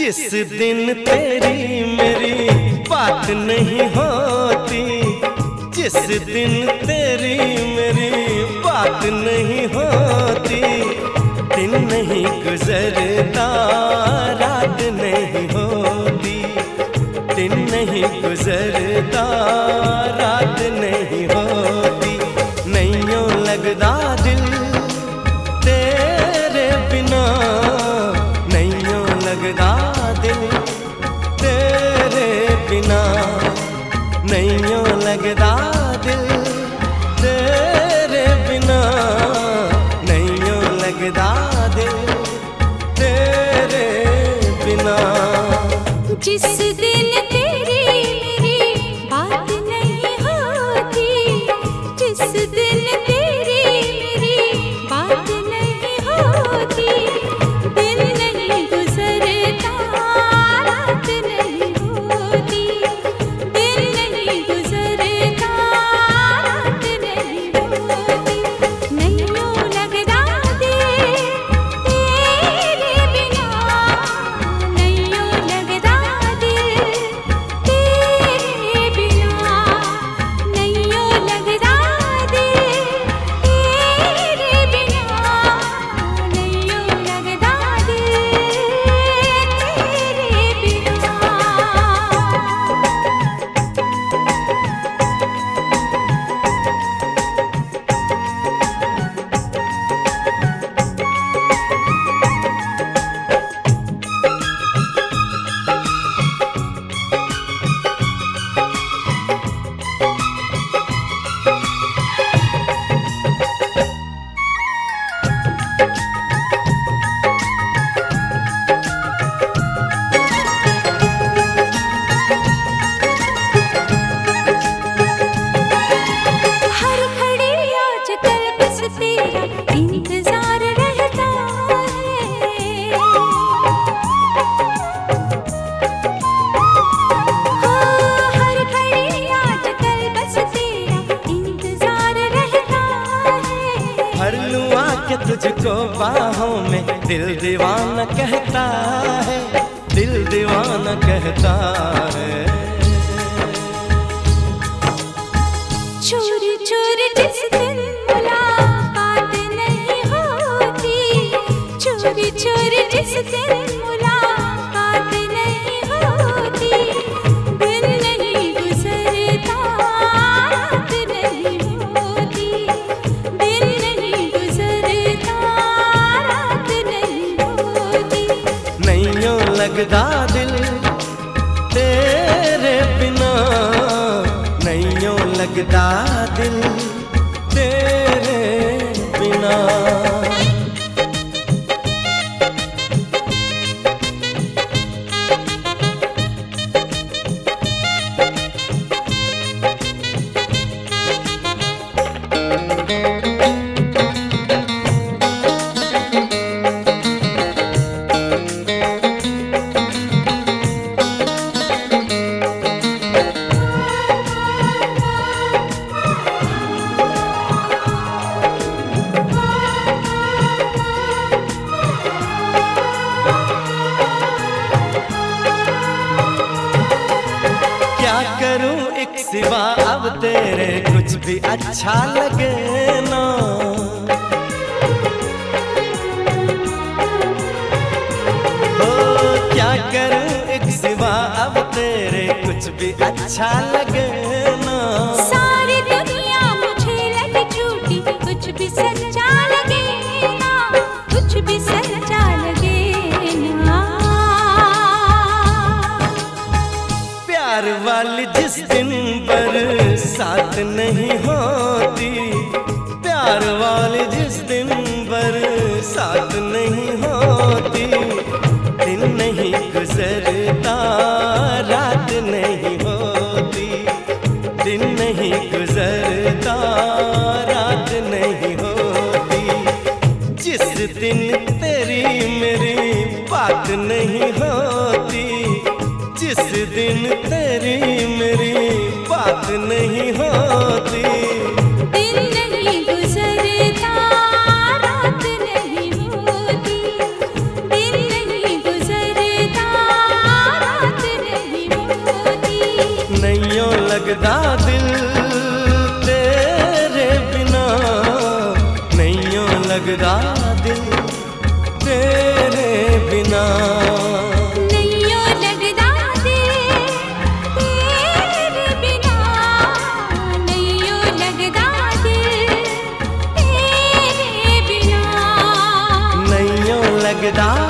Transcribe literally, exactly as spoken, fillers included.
जिस दिन तेरी मेरी बात नहीं होती, जिस दिन तेरी मेरी बात नहीं होती, दिन नहीं गुजरता रात नहीं होती, दिन नहीं गुजरता रात नहीं होती। नैयों लगदा दिल तेरे बिना, नैयों लगदा दिल तेरे बिना, नैयों लगदा दिल तेरे बिना, नैयों लगदा दिल तेरे बिना। जिस दिन तेरी मेरी बात नहीं होती, जिस दिन तेरी मेरी बात नहीं होती, दिन नहीं गुजरता रात नहीं होती, दिन नहीं गुजरता रात नहीं होती। नैयों लगदा दिल तेरे बिना, नैयों लगदा दिल तेरे बिना, नैयों लगदा दिल तेरे बिना, नैयों लगदा दिल तेरे बिना। हर घड़ी आजकल बस तेरा इंतजार रहता है, हाँ, हर घड़ी आजकल बस तेरा इंतजार रहता है। भर लूं आके तुझको बाहों में, दिल दीवाना कहता है, दिल दीवाना कहता है। चोरी चोरी जिस दिन मुलाकात नहीं होती, चोरी चोरी जिस दिन मुलाकात नहीं होती, दिन नहीं गुजरता रात नहीं होती, दिन नहीं गुजरता रात नहीं होती। नैयों लगदा दिल तेरे बिना, नैयों लगदा दिल तेरे बिना। क्या करूं एक सिवा अब तेरे कुछ भी अच्छा लगे ना, हो क्या करूं एक सिवा अब तेरे कुछ भी अच्छा लगे ना। सारी दुनिया मुझे लगे झूठी, कुछ भी सच्चा लगे ना, कुछ भी सच्चा लगे ना। प्यार वाली जिस दिन बरसात नहीं होती, प्यार वाली जिस दिन बरसात नहीं होती, दिन नहीं गुजरता रात नहीं होती, दिन नहीं गुजरता रात नहीं होती। जिस दिन तेरी मेरी बात नहीं होती, जिस दिन तेरी मेरी बात नहीं होती, दिन नहीं गुजरता रात नहीं होती, दिन नहीं गुजरता दिल तेरे बिना। नैयो लगदा दिल तेरे बिना, नैयो लगदा दिल तेरे बिना, नैयो लगदा